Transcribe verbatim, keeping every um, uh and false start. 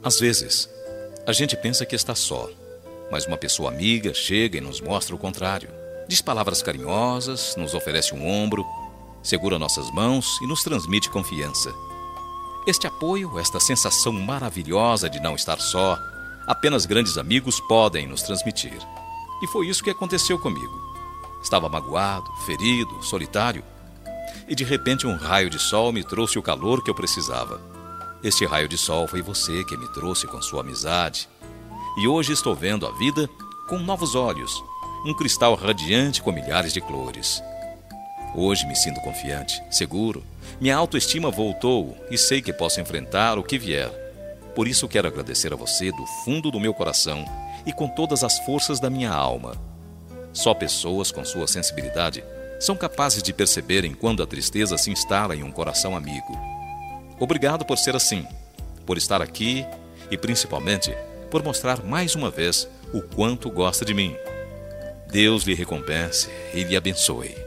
Às vezes, a gente pensa que está só, mas uma pessoa amiga chega e nos mostra o contrário. Diz palavras carinhosas, nos oferece um ombro, segura nossas mãos e nos transmite confiança. Este apoio, esta sensação maravilhosa de não estar só, apenas grandes amigos podem nos transmitir. E foi isso que aconteceu comigo. Estava magoado, ferido, solitário, e de repente um raio de sol me trouxe o calor que eu precisava. Este raio de sol foi você que me trouxe com sua amizade. E hoje estou vendo a vida com novos olhos, um cristal radiante com milhares de cores. Hoje me sinto confiante, seguro, minha autoestima voltou e sei que posso enfrentar o que vier. Por isso quero agradecer a você do fundo do meu coração e com todas as forças da minha alma. Só pessoas com sua sensibilidade são capazes de perceberem quando a tristeza se instala em um coração amigo. Obrigado por ser assim, por estar aqui e principalmente por mostrar mais uma vez o quanto gosta de mim. Deus lhe recompense e lhe abençoe.